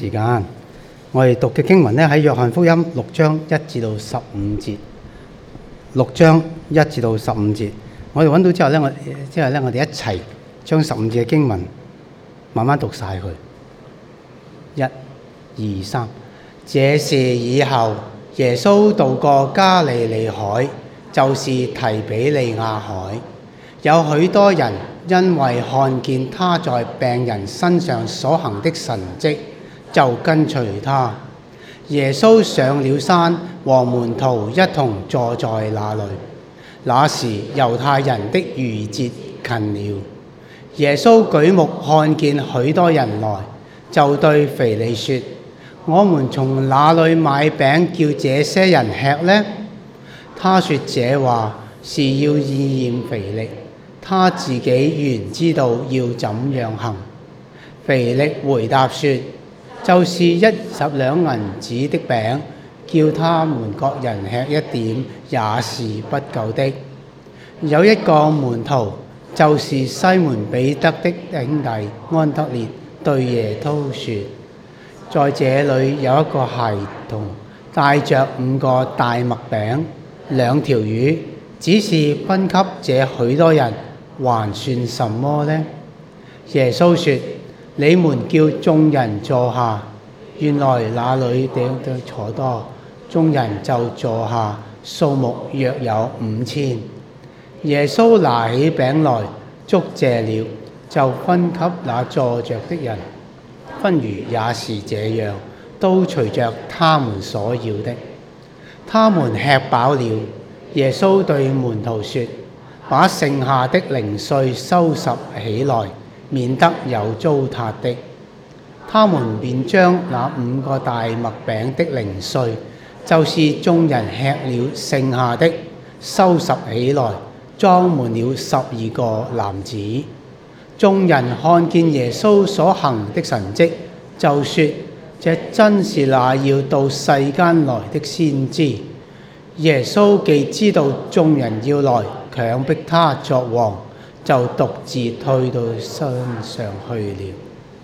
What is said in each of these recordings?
時間。我哋讀嘅經文咧喺約翰福音6章1至到15節。6章1至到15節，我哋揾到之後咧，我哋一齊將15節嘅經文慢慢讀晒佢。1、2、3。這事以後，耶穌渡過加利利海，就是提比利亞海。有許多人因為看見他在病人身上所行的神蹟，就跟隨他。耶穌上了山，和門徒一同坐在那裡。那時猶太人的逾節近了。耶穌舉目看見許多人來，就對腓利說：我們從哪裡買餅叫這些人吃呢？他說這話是要試驗腓力，他自己原知道要怎樣行。腓力回答說：就是10兩銀子的餅，叫他們各人吃一點，也是不夠的。有一個門徒，就是西門彼得的兄弟安德烈，對耶穌說：在這裡有一個孩童，帶着5個大麥餅、2條魚，只是分給這許多人，還算什麼呢？耶穌說：你們叫眾人坐下。原來那裡地坐多，眾人就坐下，數目約有5000。耶穌拿起餅來，祝謝了，就分給那坐着的人。分魚也是這樣，都隨着他們所要的。他們吃飽了，耶穌對門徒說：把剩下的零碎收拾起來，免得有糟蹋的。他們便將那5個大麥餅的零碎，就是眾人吃了剩下的，收拾起來，裝滿了12個籃子。眾人看見耶穌所行的神蹟，就說：這真是那要到世間來的先知。耶穌既知道眾人要來強迫他作王，就獨自退到山上去了。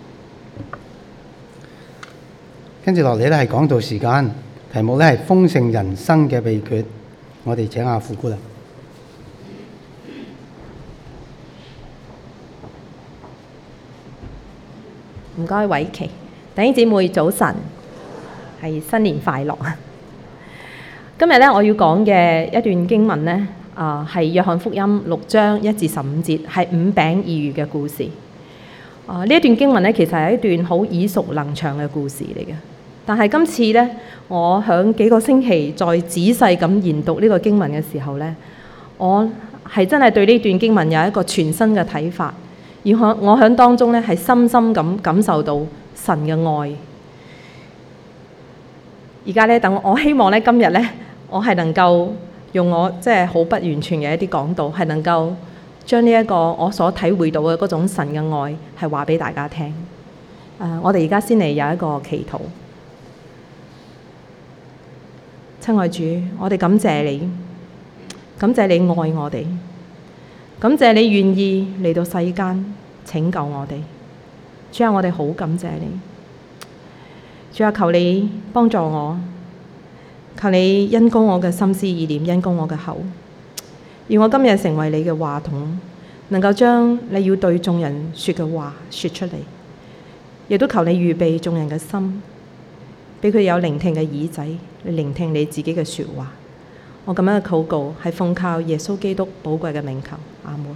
跟住落嚟咧係講道時間，題目咧係豐盛人生嘅秘訣。我哋請阿傅姑娘。 唔該，偉琪，弟兄姊妹早晨，係新年快樂啊！今日咧我要講嘅一段經文咧，係約翰福音6章1至15節，係5餅2魚嘅故事。呢一段經文咧，其實係一段好耳熟能詳嘅故事嚟嘅。但係今次咧，我響幾個星期再仔細咁研讀呢個經文嘅時候咧，我係真係對呢段經文有一個全新嘅睇法。而我喺當中咧，係深深咁感受到神嘅愛。而家咧，我希望咧，今日咧，我係能夠用我即係好不完全嘅一啲講道，係能夠將呢一個我所體會到嘅嗰種神嘅愛，係話俾大家聽。我哋而家先嚟有一個祈禱。親愛主，我哋感謝你，感謝你愛我哋。感謝你願意嚟到世間拯救我哋，主啊，我哋好感謝你。主啊，求你幫助我，求你恩膏我嘅心思意念，恩膏我嘅口，而我今日成為你嘅話筒，能夠將你要對眾人說嘅話說出嚟，亦都求你預備眾人嘅心，俾佢有聆聽嘅耳仔，嚟聆聽你自己嘅說話。我咁樣嘅禱告係奉靠耶穌基督寶貴嘅名求，阿門。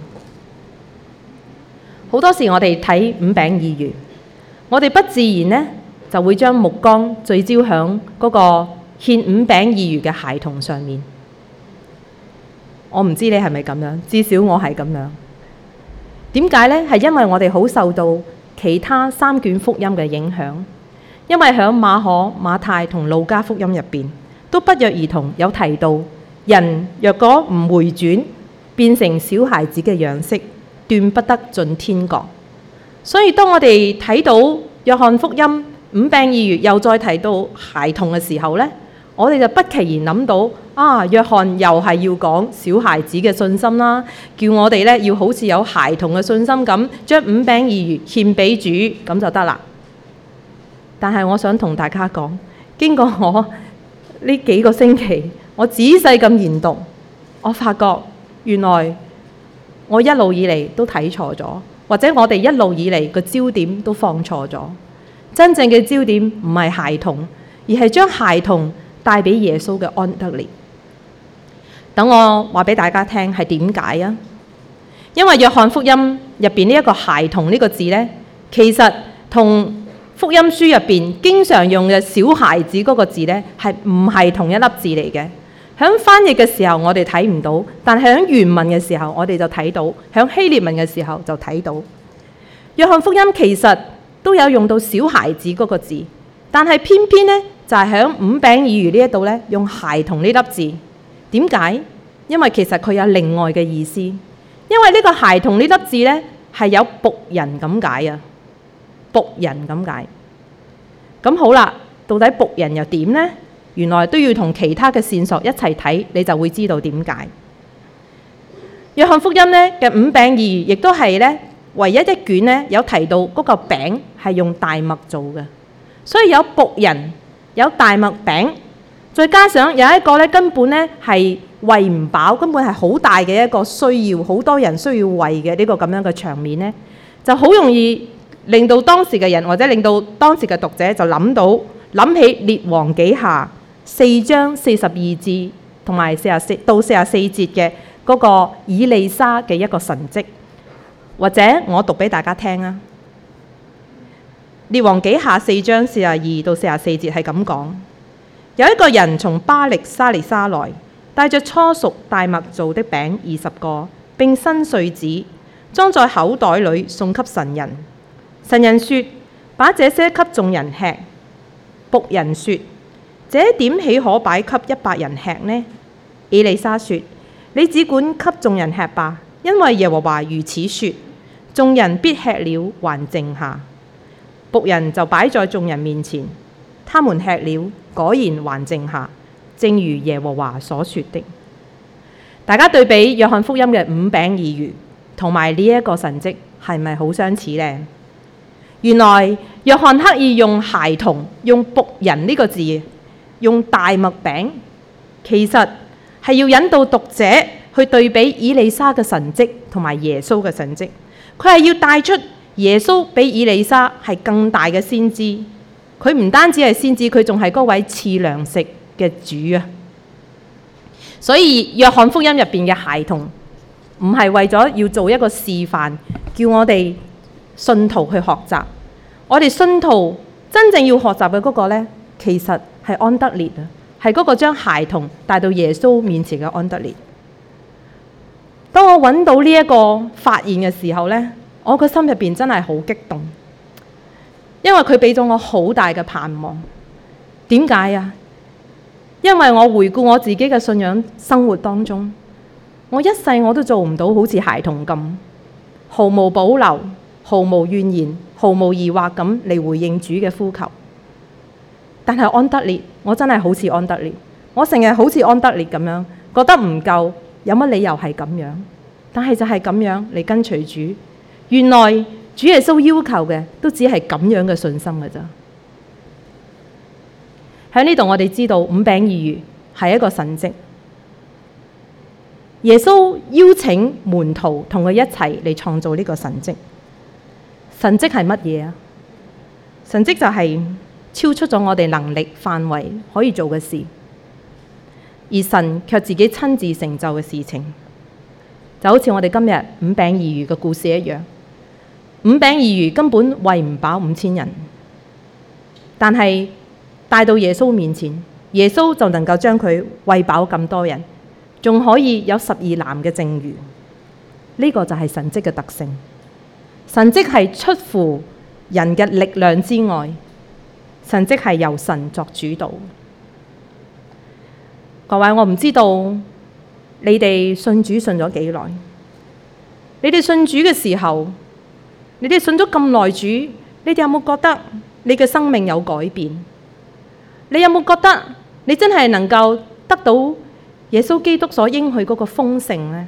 好多時我哋睇5餅2魚，我哋不自然呢就會將目光聚焦響嗰個獻5餅2魚嘅孩童上面。我唔知你係咪咁樣，至少我係咁樣。點解呢？係因為我哋好受到其他3卷福音嘅影響，因為響馬可、馬太同路加福音入邊都不約而同有提到，人若果唔回轉，變成小孩子嘅樣式，斷不得進天國。所以當我哋睇到約翰福音5餅2魚又再提到孩童嘅時候呢，我哋就不期然諗到約翰又係要講小孩子嘅信心啦，叫我哋呢要好似有孩童嘅信心咁，將5餅2魚獻俾主咁就得啦。 但係我想同大家講，經過我呢幾個星期，我仔細咁研讀，我發覺原來我一路以嚟都睇錯咗，或者我哋一路以嚟個焦點都放錯咗。真正嘅焦點唔係孩童，而係將孩童帶俾耶穌嘅安得烈。等我話俾大家聽係點解啊？因為約翰福音入邊呢一個孩童呢個字呢，其實同福音書入邊經常用嘅小孩子嗰個字呢，係唔係同一粒字嚟嘅？喺翻譯嘅時候我哋睇唔到，但係喺原文嘅時候我哋就睇到，喺希臘文嘅時候就睇到。約翰福音其實都有用到小孩子嗰個字，但係偏偏呢，就係喺五餅二魚呢一度呢，用孩童呢粒字。點解？因為其實佢有另外嘅意思。因為呢個孩童呢粒字呢，係有僕人咁解啊，僕人咁解。咁好啦，到底僕人又點呢？原來都要同其他嘅線索一齊睇，你就會知道點解。約翰福音呢嘅五餅二魚，亦都係呢唯一一卷呢有提到嗰個餅係用大麥做嘅，所以有僕人，有大麥餅，再加上有一個呢根本呢係餵唔飽，根本係好大嘅一個需要，好多人需要餵嘅呢個咁樣嘅場面呢，就好容易令到當時嘅人或者令到當時嘅讀者就諗起列王紀下4章42節同埋44到44節嘅嗰個以利沙嘅一個神蹟，或者我讀俾大家聽啊。列王紀下4章42到44節係咁講：有一個人從巴力沙利沙來，帶着初熟大麥做的餅20個，並新穗子，裝在口袋裏送給神人。神人說：把這些給眾人吃。僕人說：這點豈可擺給100人吃呢？以利沙說：你只管給眾人吃吧，因為耶和華如此說，眾人必吃了還剩下。僕人就擺在眾人面前，他們吃了，果然還剩下，正如耶和華所說的。大家對比約翰福音嘅五餅二魚同埋呢一個神蹟，係咪好相似呢？原來約翰刻意用孩童、用僕人呢個字，用大麥餅，其實係要引導讀者去對比以利沙嘅神蹟同埋耶穌嘅神蹟。佢係要帶出耶穌比以利沙係更大嘅先知。佢唔單止係先知，佢仲係嗰位賜糧食嘅主啊！所以約翰福音入邊嘅孩童唔係為咗要做一個示範，叫我哋信徒去學習。我哋信徒真正要學習嘅嗰個呢，其實係安得烈啊，係嗰個將孩童帶到耶穌面前嘅安得烈。當我揾到呢一個發現嘅時候呢，我個心入邊真係好激動，因為佢俾咗我好大嘅盼望。點解啊？因為我回顧我自己嘅信仰生活當中，我一世我都做唔到好似孩童咁，毫無保留、毫無怨言、毫無疑惑咁嚟回應主嘅呼求。但係安得烈，我真係好似安得烈，我成日好似安得烈咁樣，覺得唔夠，有乜理由係咁樣？但係就係咁樣嚟跟隨主。原來主耶穌要求嘅都只係咁樣嘅信心嘅咋。喺呢度我哋知道五餅二魚係一個神蹟。耶穌邀請門徒同佢一齊嚟創造呢個神蹟。神蹟係乜嘢啊？神蹟就係超出咗我哋能力範圍可以做嘅事，而神卻自己親自成就嘅事情。就好似我哋今日五餅二魚嘅故事一樣，五餅二魚根本餵唔飽5000人，但係帶到耶穌面前，耶穌就能夠將佢餵飽咁多人，仲可以有12籃嘅剩餘。呢個就係神蹟嘅特性。神蹟係出乎人嘅力量之外，神蹟係由神作主導。各位，我唔知道你哋信主信咗幾耐？你哋信主嘅時候，你哋信咗咁耐主，你哋有冇覺得你嘅生命有改變？你有冇覺得你真係能夠得到耶穌基督所應許嗰個豐盛呢？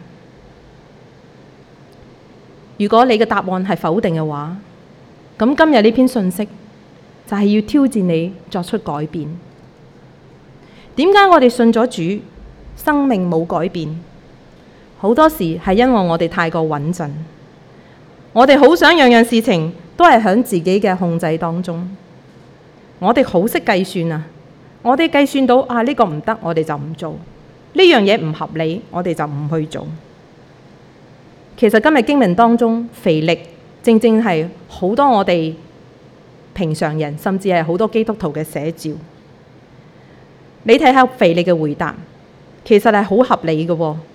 如果你嘅答案係否定嘅話，咁今日呢篇信息就係要挑戰你作出改變。點解我哋信咗主，生命冇改變？好多時係因為我哋太過穩陣，我哋好想樣樣事情都係喺自己嘅控制當中。我哋好識計算啊！我哋計算到呢個唔得，我哋就唔做；呢樣嘢唔合理，我哋就唔去做。其實今日經文當中，腓力正正係好多我哋平常人，甚至係好多基督徒嘅寫照。你睇下腓力嘅回答，其實係好合理嘅喎。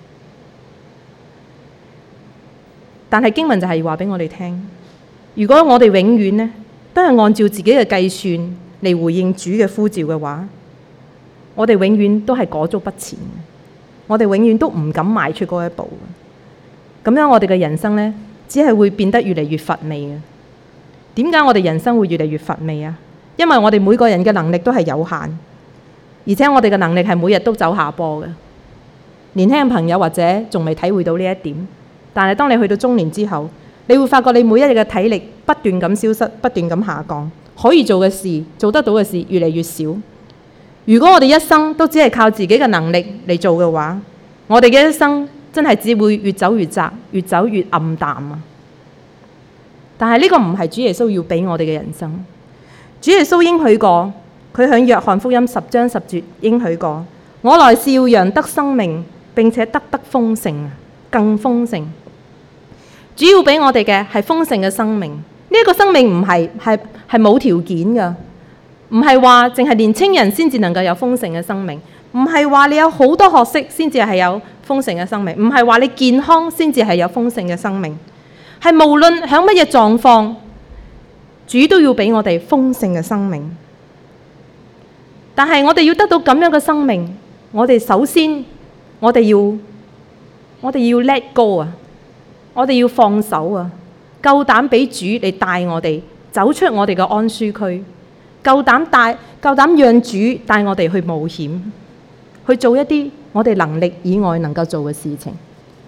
但係經文就係話俾我哋聽，如果我哋永遠呢都係按照自己嘅計算嚟回應主嘅呼召嘅話，我哋永遠都係裹足不前，我哋永遠都唔敢邁出嗰一步。咁樣我哋嘅人生呢，只係會變得越嚟越乏味嘅。點解我哋人生會越嚟越乏味啊？因為我哋每個人嘅能力都係有限，而且我哋嘅能力係每日都走下坡嘅。年輕嘅朋友或者仲未體會到呢一點，但係當你去到中年之後，你會發覺你每一日嘅體力不斷咁消失，不斷咁下降，可以做嘅事、做得到嘅事越嚟越少。如果我哋一生都只係靠自己嘅能力嚟做嘅話，我哋嘅一生真係只會越走越窄，越走越暗淡啊！但係呢個唔係主耶穌要俾我哋嘅人生。主耶穌應許過，佢喺約翰福音10章10節應許過：我來是要讓得生命，並且得豐盛，更豐盛。主要俾我哋嘅係豐盛嘅生命。呢一個生命唔係冇條件㗎，唔係話淨係年青人先至能夠有豐盛嘅生命，唔係話你有好多學識先至係有豐盛嘅生命，唔係話你健康先至係有豐盛嘅生命，係無論喺乜嘢狀況，主都要俾我哋豐盛嘅生命。但係我哋要得到咁樣嘅生命，我哋首先我哋要 let go 啊，我哋要放手啊，夠膽俾主嚟帶我哋走出我哋嘅安舒區，夠膽讓主帶我哋去冒險，去做一啲我哋能力以外能夠做嘅事情。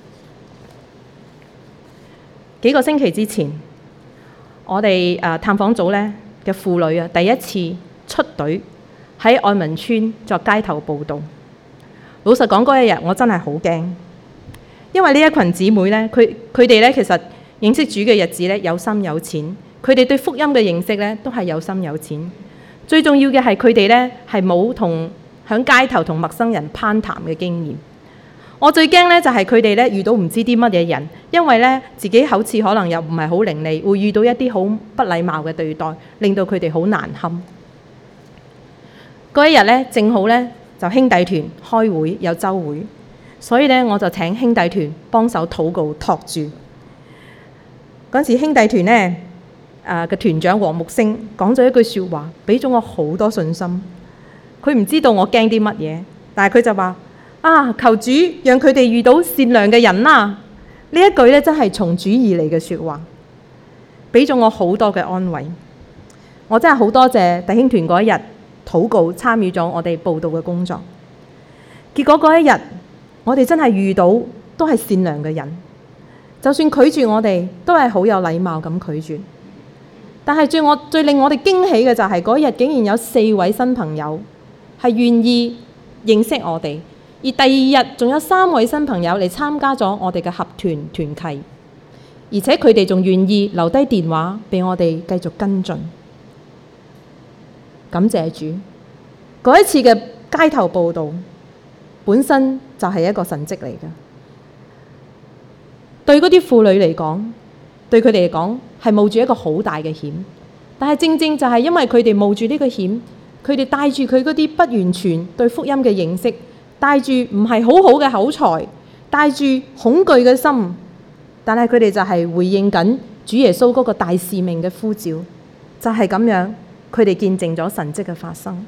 幾個星期之前，我哋探訪組咧嘅婦女第一次出隊喺愛民村作街頭報道。老實講，嗰一日我真係好驚，因為呢一群姊妹咧，佢哋咧其實認識主嘅日子咧有深有淺，佢哋對福音嘅認識咧都係有深有淺。最重要嘅係佢哋咧係冇同響街頭同陌生人攀談嘅經驗。我最驚咧就係佢哋咧遇到唔知啲乜嘢人，因為咧自己口齒可能又唔係好伶俐，會遇到一啲好不禮貌嘅對待，令到佢哋好難堪。嗰一日咧正好咧就兄弟團開會有週會，所以咧我就請兄弟團幫手禱告托住。嗰時兄弟團咧嘅團長黃木星講咗一句説話，俾咗我好多信心。佢唔知道我驚啲乜嘢，但係佢就話：求主讓佢哋遇到善良嘅人啦！呢一句咧真係從主而嚟嘅説話，俾咗我好多嘅安慰。我真係好多謝弟兄團嗰一日禱告參與咗我哋報道嘅工作。結果嗰一日我哋真係遇到都係善良嘅人，就算拒絕我哋都係好有禮貌咁拒絕。但係最令我哋驚喜嘅就係嗰日竟然有4位新朋友係願意認識我哋，而第二日仲有3位新朋友嚟參加咗我哋嘅合團團契，而且佢哋仲願意留低電話俾我哋繼續跟進。感謝主，嗰一次嘅街頭報道本身就係一個神蹟嚟嘅。對嗰啲婦女嚟講，對佢哋嚟講係冒住一個好大嘅險，但係正正就係因為佢哋冒住呢個險，佢哋帶住佢嗰啲不完全對福音嘅認識，帶住唔係好好嘅口才，帶住恐懼嘅心，但係佢哋就係回應緊主耶穌嗰個大使命嘅呼召，就係咁樣，佢哋見證咗神蹟嘅發生。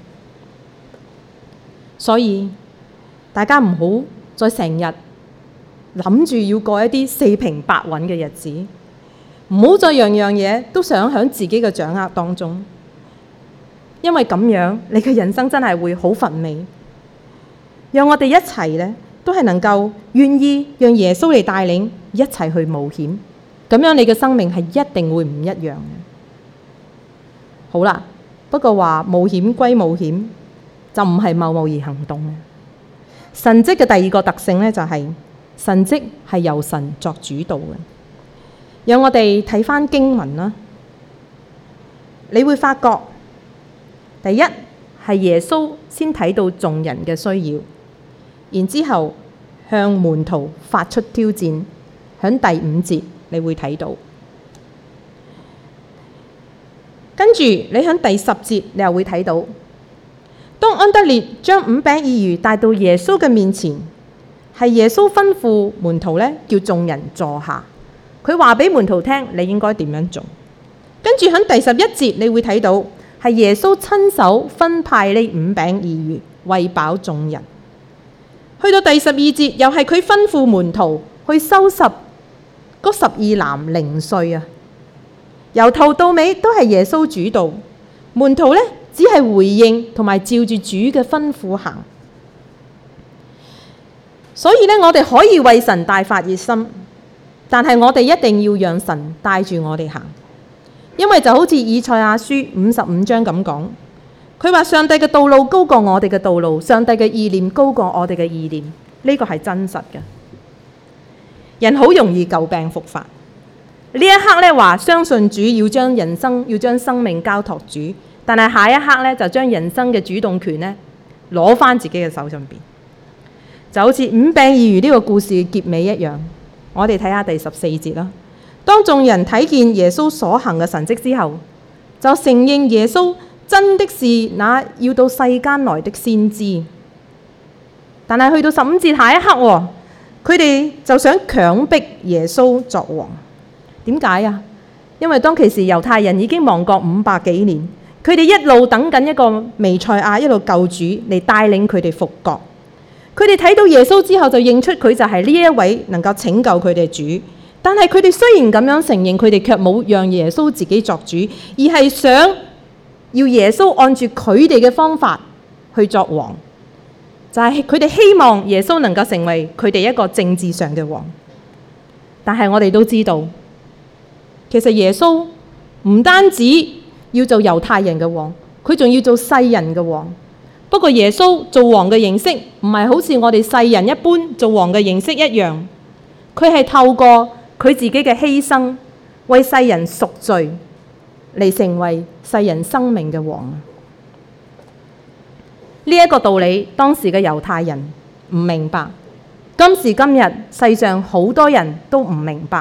所以大家唔好再成日諗住要過一啲4平8穩嘅日子，唔好再樣樣嘢都想喺自己嘅掌握當中，因為咁樣你嘅人生真係會好乏味。讓我哋一齊咧，都係能夠願意讓耶穌嚟帶領，一齊去冒險，咁樣你嘅生命係一定會唔一樣嘅。好啦， 不過話冒險歸冒險，就唔係貿貿然行動嘅。神蹟嘅第二個特性呢，就係神蹟係由神作主導嘅。讓我哋睇返經文啦，你會發覺第一係耶穌先睇到眾人嘅需要，然之後向門徒發出挑戰。喺第5節你會睇到，跟住你喺第10節你又會睇到，當安德烈將5餅2魚帶到耶穌嘅面前，係耶穌吩咐門徒呢，叫眾人坐下。佢話俾門徒聽你應該點樣做。跟住喺第11節你會睇到，係耶穌親手分派呢5餅2魚餵飽眾人。去到第12節又係佢吩咐門徒去收拾嗰12籃零碎啊。由頭到尾都係耶穌主導，門徒呢只係回應同埋照住主嘅吩咐行。所以呢，我哋可以為神大發熱心，但係我哋一定要讓神帶住我哋行。因為就好似以賽亞書55章咁講，佢話上帝嘅道路高過我哋嘅道路，上帝嘅意念高過我哋嘅意念，呢個係真實嘅。人好容易舊病復發，呢一刻呢話相信主要將生命交託主，但係下一刻呢就將人生嘅主動權呢攞返自己嘅手上邊，就好似5餅2魚呢個故事嘅結尾一樣。我哋睇下第14節啦。當眾人睇見耶穌所行嘅神蹟之後，就承認耶穌真的是那要到世間來的先知。但係去到15節下一刻，佢哋就想強迫耶穌作王。點解啊？因為當其時猶太人已經亡國500幾年，佢哋一路等緊一個彌賽亞，一路救主嚟帶領佢哋復國。佢哋睇到耶穌之後就認出佢就係呢一位能夠拯救佢哋主。但係佢哋雖然咁樣承認，佢哋卻冇讓耶穌自己作主，而係想要耶穌按住佢哋嘅方法去作王，就係佢哋希望耶穌能夠成為佢哋一個政治上嘅王。但係我哋都知道，其實耶穌唔單止要做猶太人嘅王，佢仲要做世人嘅王。不過耶穌做王嘅形式唔係好似我哋世人一般做王嘅形式一樣，佢係透過佢自己嘅犧牲，為世人贖罪，嚟成為世人生命嘅王。呢一個道理，當時嘅猶太人唔明白，今時今日世上好多人都唔明白。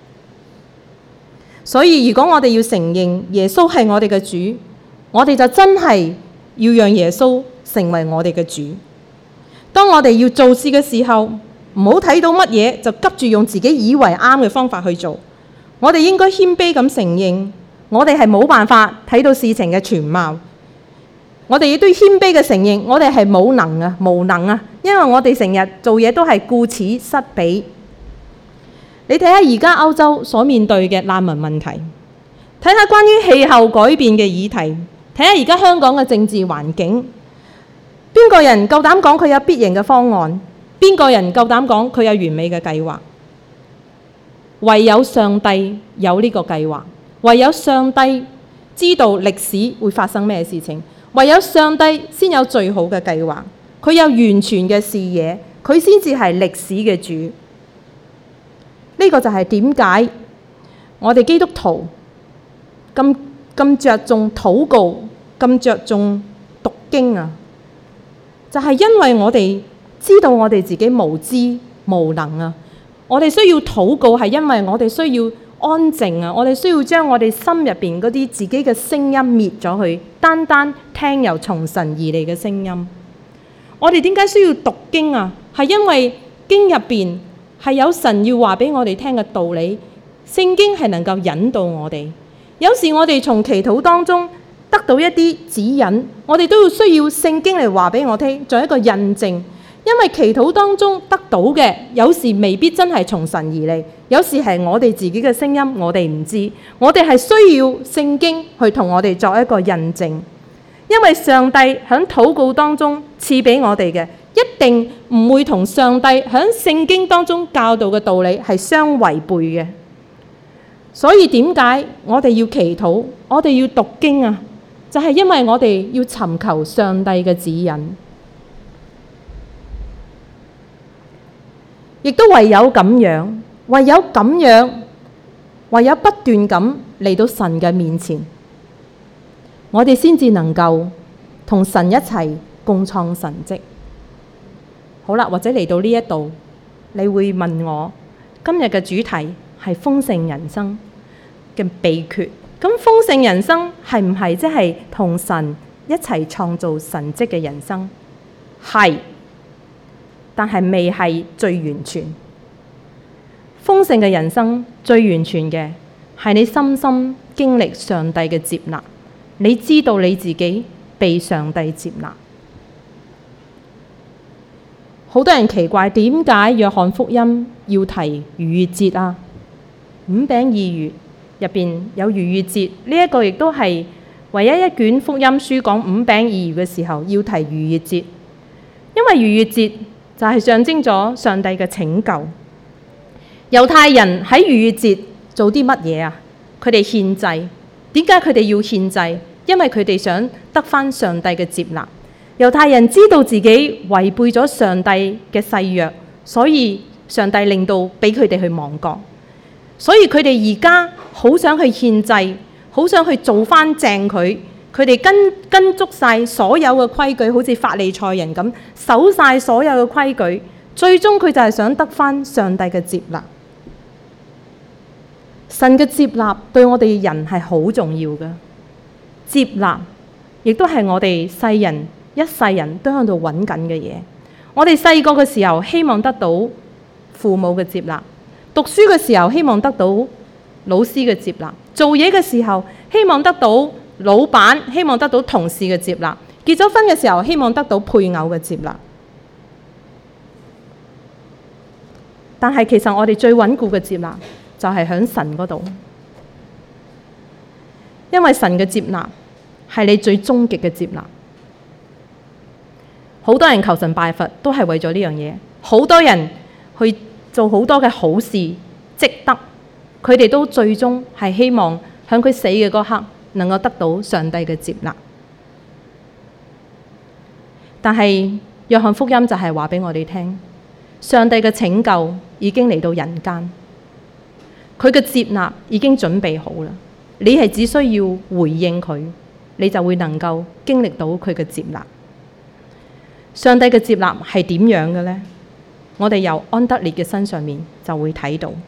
所以如果我哋要承認耶穌係我哋嘅主，我哋就真係要讓耶穌成為我哋嘅主。當我哋要做事嘅時候，唔好睇到乜嘢就急住用自己以為啱嘅方法去做。我哋應該謙卑咁承認，我哋係冇辦法睇到事情嘅全貌。我哋亦都謙卑嘅承認，我哋係無能啊，因為我哋成日做嘢都係顧此失彼。你睇下而家歐洲所面對嘅難民問題，睇下關於氣候改變嘅議題，睇下而家香港嘅政治環境，邊個人夠膽講佢有必贏嘅方案？邊個人夠膽講佢有完美嘅計劃？唯有上帝有呢個計劃，唯有上帝知道歷史會發生咩事情，唯有上帝先有最好嘅計劃。佢有完全嘅視野，佢先至係歷史嘅主。呢個就係點解我哋基督徒咁着重禱告，咁着重讀經啊？就係因為我哋知道我哋自己無知無能啊！我哋需要禱告，係因為我哋需要安靜啊！我哋需要將我哋心入邊嗰啲自己嘅聲音滅咗去，單單聽由從神而嚟嘅聲音。我哋點解需要讀經啊？係因為經入邊係有神要話俾我哋聽嘅道理，聖經係能夠引導我哋。有時我哋從祈禱當中得到一啲指引，我哋都要需要聖經嚟話俾我聽，做一個印證。因為祈禱當中得到嘅，有時未必真係從神而嚟，有時係我哋自己嘅聲音，我哋唔知。我哋係需要聖經去同我哋作一個印證。因為上帝喺禱告當中賜俾我哋嘅，一定唔會同上帝喺聖經當中教導嘅道理係相違背嘅。所以點解我哋要祈禱，我哋要讀經啊？ 就係因為我哋要尋求上帝嘅指引，亦都唯有咁樣，唯有不斷咁嚟到神嘅面前，我哋先至能夠同神一齊共創神蹟。好啦，或者嚟到呢一度，你會問我，今日嘅主題係豐盛人生嘅秘訣。咁豐盛人生係唔係即係同神一齊創造神蹟嘅人生？係，但係未係最完全。豐盛嘅人生最完全嘅係你深深經歷上帝嘅接納，你知道你自己被上帝接納。好多人奇怪點解約翰福音要提逾越節啊？五餅二魚入邊有逾越節，呢一個亦都係唯一一卷福音書講五餅二魚嘅時候要提逾越節，因為逾越節就係象徵咗上帝嘅拯救。猶太人喺逾越節做啲乜嘢啊？佢哋獻祭。點解佢哋要獻祭？因為佢哋想得返上帝嘅接納。猶太人知道自己違背咗上帝嘅誓約，所以上帝令到俾佢哋去亡國。所以佢哋而家好想去獻祭，好想去做返正佢。佢哋跟足晒所有嘅規矩，好似法利賽人咁，守晒所有嘅規矩。最終佢就係想得返上帝嘅接納。神嘅接納對我哋人係好重要嘅，接納亦都係我哋世人一世人都喺度揾緊嘅嘢。我哋細個嘅時候希望得到父母嘅接納，讀書嘅時候希望得到老師嘅接納，做嘢嘅時候希望得到老闆，希望得到同事嘅接納，結咗婚嘅時候希望得到配偶嘅接納。但係其實我哋最穩固嘅接納就係喺神嗰度，因為神嘅接納係你最終極嘅接納。好多人求神拜佛都係為咗呢樣嘢，好多人去做好多嘅好事積德，佢哋都最終係希望喺佢死嘅嗰刻能夠得到上帝嘅接納。但係約翰福音就係話俾我哋聽，上帝嘅拯救已經嚟到人間，佢嘅接納已經準備好啦。你係只需要回應佢，你就會能夠經歷到佢嘅接納。上帝嘅接納係點樣嘅呢？我哋由安德烈嘅身上面就會睇到。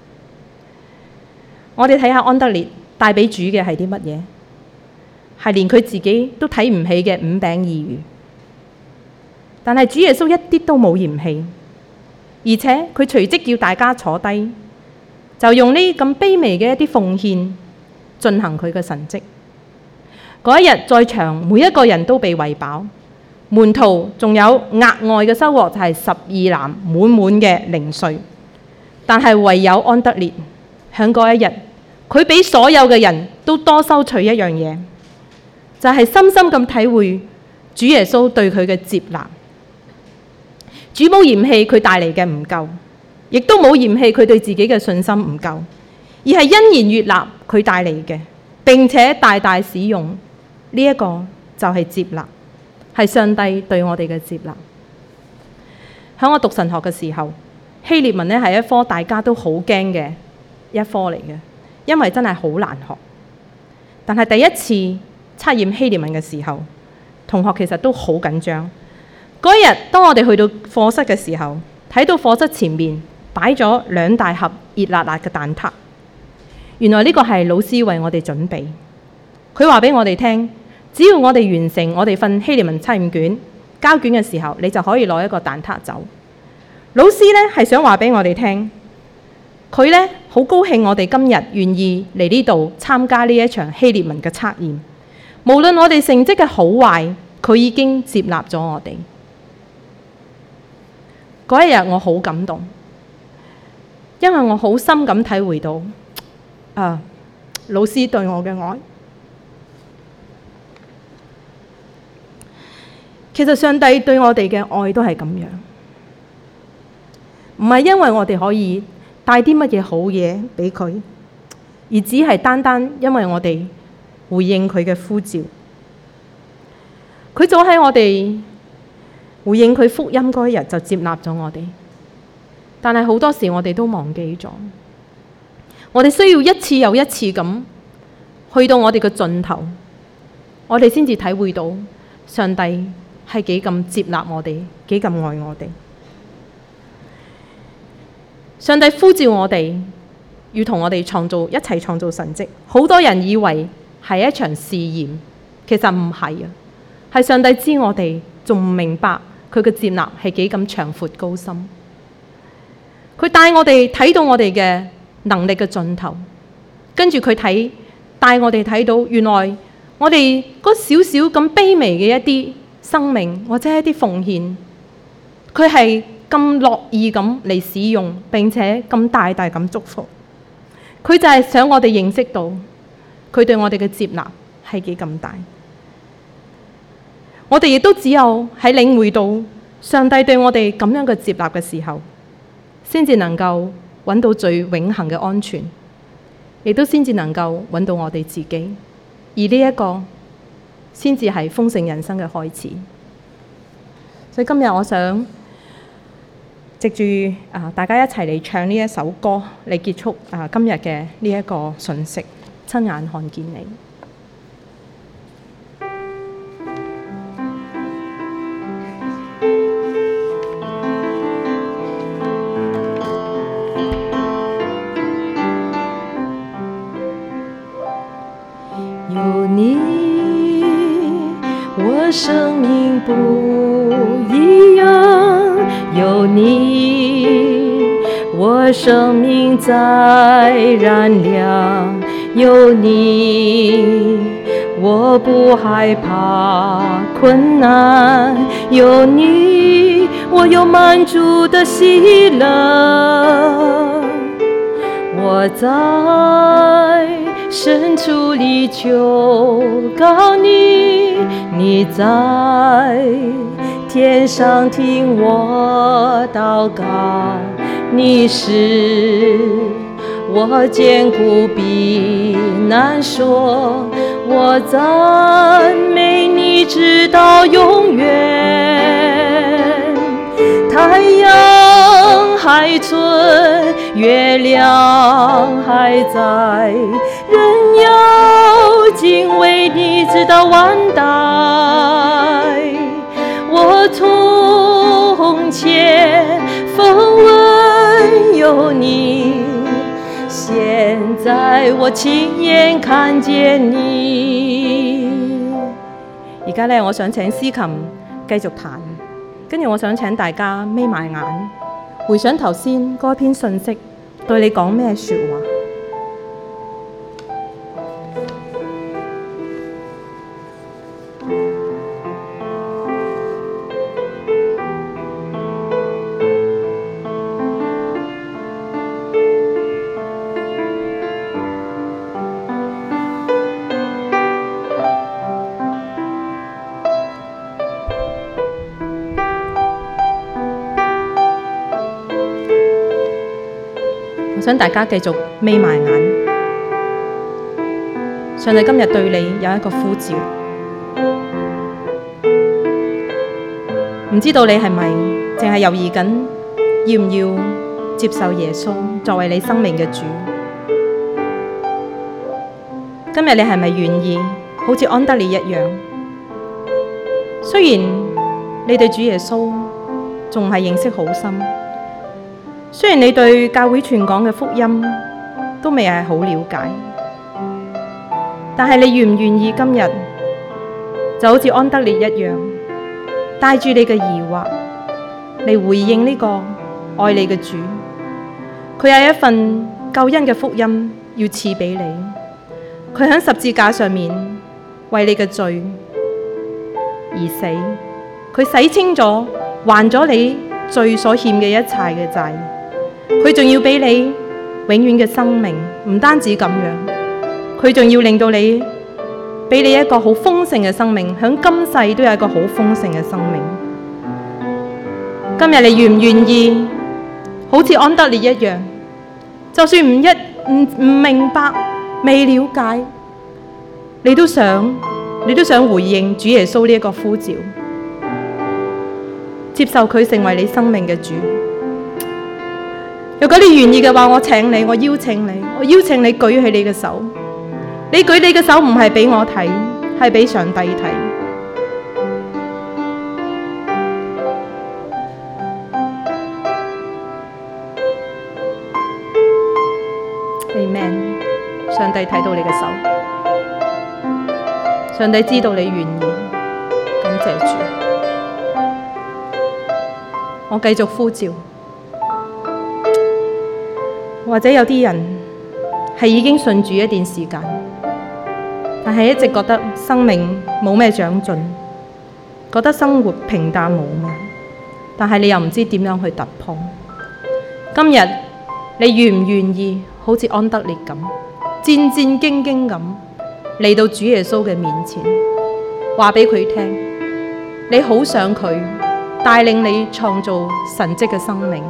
我哋睇下安德烈帶俾主嘅係啲乜嘢？係連佢自己都睇唔起嘅五餅二魚，但係主耶穌一啲都冇嫌棄，而且佢隨即叫大家坐低，就用呢咁卑微嘅一啲奉獻進行佢嘅神蹟。嗰一日在場每一個人都被餵飽，門徒仲有額外嘅收穫，就係12籃滿滿嘅零碎。但係唯有安德烈喺嗰一日，佢比所有嘅人都多收取一樣嘢，就係深深咁體會主耶穌對佢嘅接納。主冇嫌棄佢帶嚟嘅唔夠，亦都冇嫌棄佢對自己嘅信心唔夠，而係欣然悅納佢帶嚟嘅，並且大大使用。呢一個就係接納，係上帝對我哋嘅接納。喺我讀神學嘅時候，希臘文咧係一科大家都好驚嘅一科嚟嘅，因為真係好難學。但係第一次測驗希臘文嘅時候，同學其實都好緊張。嗰一日當我哋去到課室嘅時候，睇到課室前面擺咗2大盒熱辣辣嘅蛋撻。原來呢個係老師為我哋準備。佢話俾我哋聽，只要我哋完成我哋份希臘文測驗卷交卷嘅時候，你就可以攞一個蛋撻走。老師呢係想話俾我哋聽，佢呢好高興我哋今日願意嚟呢度參加呢一場希臘文嘅測驗。無論我哋成績嘅好壞，佢已經接納咗我哋。嗰一日我好感動，因為我好深咁體會到老師對我嘅愛。其實上帝對我哋嘅愛都係咁樣，唔係因為我哋可以帶啲乜嘢好嘢俾佢，而只係單單因為我哋回應佢嘅呼召， 佢早喺我哋回應佢福音嗰一日就接納咗我哋，但係好多時我哋都忘記咗，我哋需要一次又一次咁去到我哋嘅盡頭，我哋先至體會到上帝係幾咁接納我哋，幾咁愛我哋。上帝呼召我哋要同我哋一齊創造神蹟。好多人以為係一場試驗，其實唔係啊，係上帝知我哋仲唔明白佢嘅接納係幾咁長闊高深。佢帶我哋睇到我哋嘅能力嘅盡頭，跟住佢帶我哋睇到原來我哋嗰少少咁卑微嘅一啲生命或者一啲奉獻，佢係咁樂意咁嚟使用，並且咁大大咁祝福。佢就係想我哋認識到佢對我哋嘅接納係幾咁大。我哋亦都只有喺領會到上帝對我哋咁樣嘅接納嘅時候，先至能夠揾到最永恆嘅安全，亦都先至能夠揾到我哋自己。而呢一個先至係豐盛人生嘅開始。所以今日我想藉住大家一齊嚟唱呢一首歌嚟結束今日嘅呢一個訊息，親眼看見你。 有你，我生命不一樣，有你，我生命在燃亮，有你，我不害怕困難，有你，我有滿足的喜樂，我在深處裡求告你，你在天上聽我禱告，你是我堅固避難所，我讚美你直到永遠。太陽還存，月亮還在，人要敬畏你直到萬代。我從前風聞有你，現在我親眼看見你。 而家呢，我想請司琴繼續彈，跟住我想請大家眯埋眼，回想頭先嗰篇信息對你講咩說話。想大家繼續眯埋眼。上帝今日對你有一個呼召，唔知道你係咪淨係猶豫緊，要唔要接受耶穌作為你生命嘅主？今日你係咪願意好似安德烈一樣？雖然你對主耶穌仲係認識好深，雖然你對教會傳講嘅福音都未係好了解，但係你願唔願意今日就好似安德烈一樣，帶住你嘅疑惑嚟回應呢個愛你嘅主？佢有一份救恩嘅福音要賜俾你，佢喺十字架上面為你嘅罪而死，佢洗清咗還咗你罪所欠嘅一切嘅債。佢仲要俾你永遠嘅生命，唔單止咁樣，佢仲要令到你俾你一個好豐盛嘅生命，響今世都有一個好豐盛嘅生命。今日你願唔願意好似安德烈一樣，就算唔明白、未了解，你都想你都想回應主耶穌呢一個呼召，接受佢成為你生命嘅主。如果你願意嘅話，我請你，我邀請你舉起你嘅手。你舉你嘅手唔係俾我睇，係俾上帝睇。Amen。上帝睇到你嘅手，上帝知道你願意，感謝主。我繼續呼召，或者有啲人係已經信主一段時間，但係一直覺得生命冇咩長進，覺得生活平淡無味，但係你又唔知點樣去突破。今日你願唔願意好似安德烈咁，戰戰兢兢咁嚟到主耶穌嘅面前，話俾佢聽，你好想佢帶領你創造神蹟嘅生命。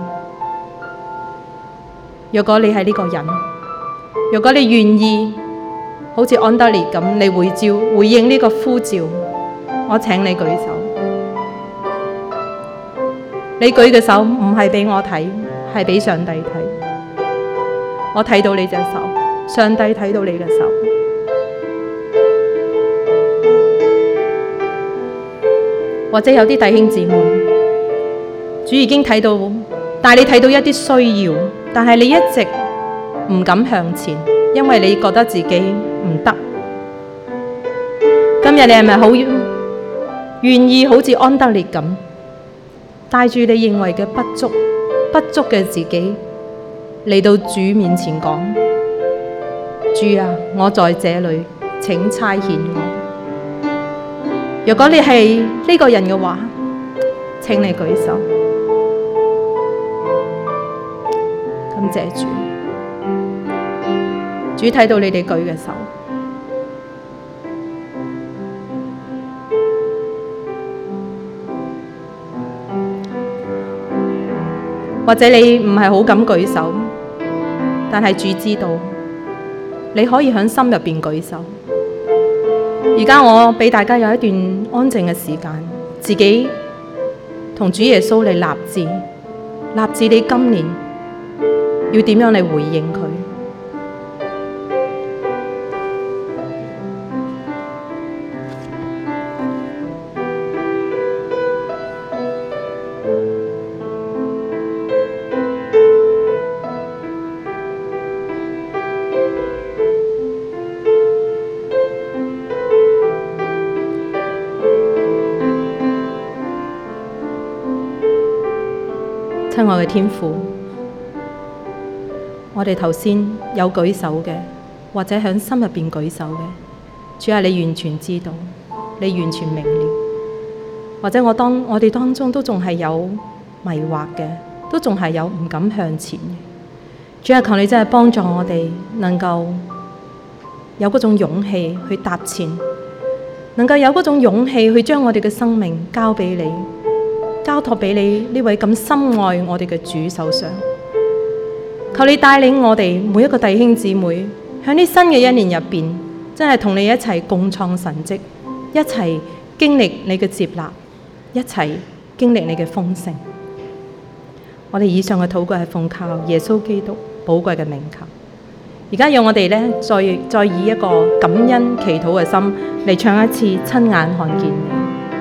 若果你係呢個人，若果你願意好似安德烈咁嚟回應呢個呼召，我請你舉手。你舉嘅手唔係俾我睇，係俾上帝睇。我睇到你隻手，上帝睇到你嘅手。或者有啲弟兄姊妹，主已經睇到，但係你睇到一啲需要，但係你一直唔敢向前，因為你覺得自己唔得。今日你係咪好願意好似安德烈咁，帶住你認為嘅不足嘅自己嚟到主面前講：主啊，我在這裏，請差遣我。如果你係呢個人嘅話，請你舉手。感謝主，主睇到你哋舉嘅手。或者你唔係好敢舉手，但係主知道，你可以喺心入邊舉手。而家我俾大家有一段安靜嘅時間，自己同主耶穌嚟立志你今年要點樣嚟回應佢。親愛嘅天父，我哋頭先有舉手嘅，或者喺心入邊舉手嘅，主啊，你完全知道，你完全明了。或者我哋當中都仲係有迷惑嘅，都仲係有唔敢向前嘅。主啊，求你真係幫助我哋，能夠有嗰種勇氣去踏前，能夠有嗰種勇氣去將我哋嘅生命交俾你。交託俾你呢位咁深愛我哋嘅主手上，求你帶領我哋每一個弟兄姊妹，喺呢新嘅一年入邊，真係同你一齊共創神蹟，一齊經歷你嘅接納，一齊經歷你嘅豐盛。我哋以上嘅禱告係奉靠耶穌基督寶貴嘅名求。而家讓我哋呢，再以一個感恩祈禱嘅心嚟唱一次親眼看見你。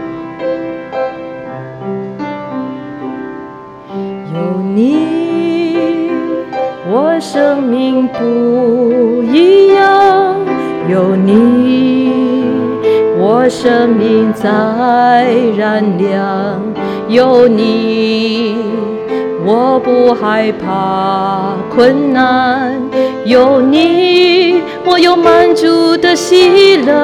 有你，我生命不一樣；有你，我生命在燃亮；有你，我不害怕困難；有你，我有滿足的喜樂。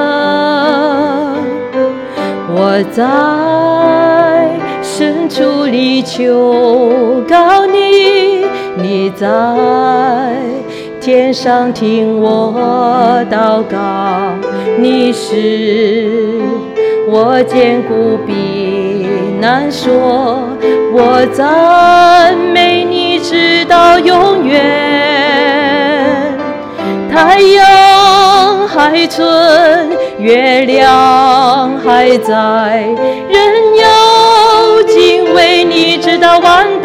我在深處裏求告你，你在天上聽我禱告，你是我堅固避難所，我讚美你直到永遠。太陽还存，月亮还在，人要敬畏你直到万代。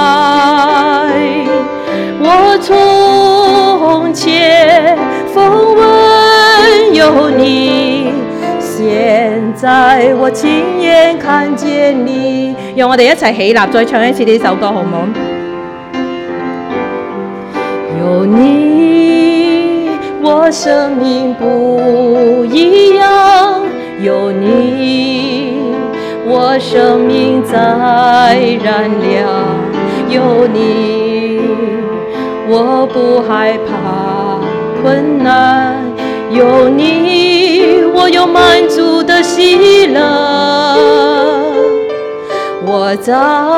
我从前风闻有你，現在我親眼看見你。 讓我哋一齊起立，再唱一次呢首歌，好唔好？ 有你，我生命不一樣；有你，我生命在燃亮；有你，我不害怕困難；有你，我有滿足的喜樂。我在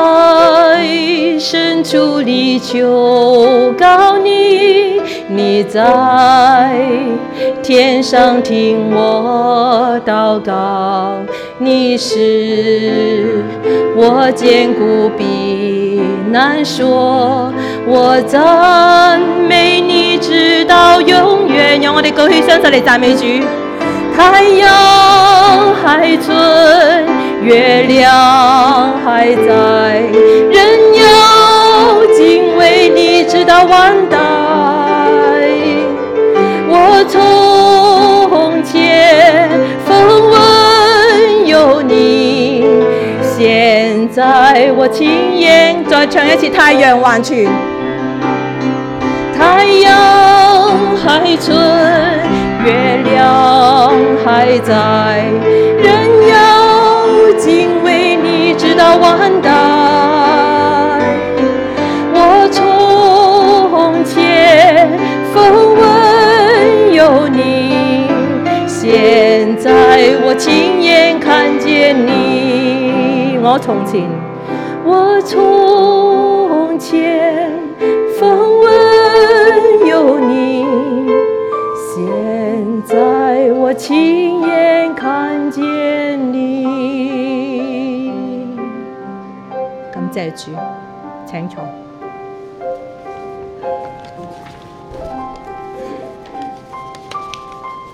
深處裡求告你，你在天上聽我禱告。你是我堅固避難所，我讚美你直到永遠。讓我哋舉起雙手嚟讚美主。太陽還存，月亮還在，人要敬畏你直到萬代。我從前風聞有你，現在我親眼。再唱一次，太陽還存，太陽還存，月亮還在，人要敬畏你直到萬代。我從前風聞有你，現在我親眼看見你。我從前風聞有你，現在我親眼看見你。 感謝主，請坐。